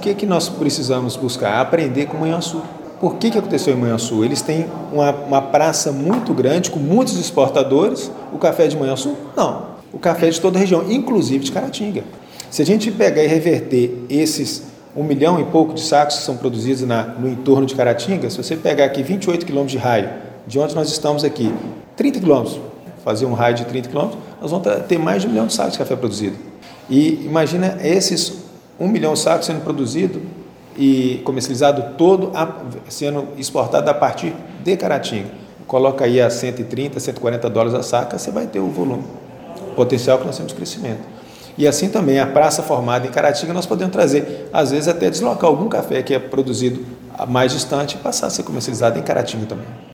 que nós precisamos buscar? Aprender com Manhuaçu. Por que aconteceu em Manhuaçu? Eles têm uma praça muito grande, com muitos exportadores. O café de Manhuaçu? Não. O café é de toda a região, inclusive de Caratinga. Se a gente pegar e reverter esses 1 milhão e pouco de sacos que são produzidos no entorno de Caratinga, se você pegar aqui 28 quilômetros de raio, de onde nós estamos aqui, 30 quilômetros, fazer um raio de 30 quilômetros, nós vamos ter mais de 1 milhão de sacos de café produzido. E imagina esses 1 milhão de sacos sendo produzido e comercializado todo, sendo exportado a partir de Caratinga. Coloca aí a 130, 140 dólares a saca, você vai ter o volume, o potencial que nós temos de crescimento. E assim também, a praça formada em Caratinga, nós podemos trazer, às vezes até deslocar algum café que é produzido mais distante e passar a ser comercializado em Caratinga também.